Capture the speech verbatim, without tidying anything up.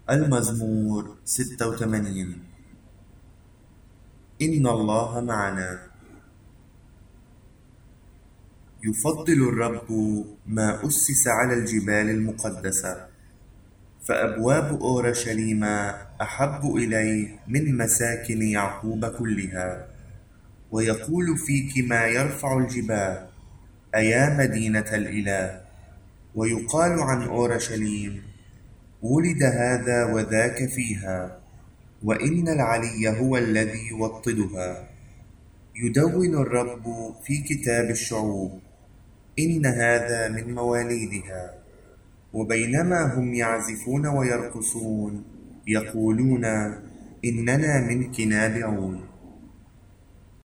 المزمور ستة وثمانين. إن الله معنا. يفضل الرب ما أسس على الجبال المقدسة، فأبواب أورشليم أحب إلي من مساكن يعقوب كلها. ويقول فيك ما يرفع الجبال، أيا مدينة الإله. ويقال عن أورشليم: ولد هذا وذاك فيها، وإن العلي هو الذي يوطدها. يدون الرب في كتاب الشعوب: إن هذا من مواليدها. وبينما هم يعزفون ويرقصون، يقولون: إننا منك نابعون.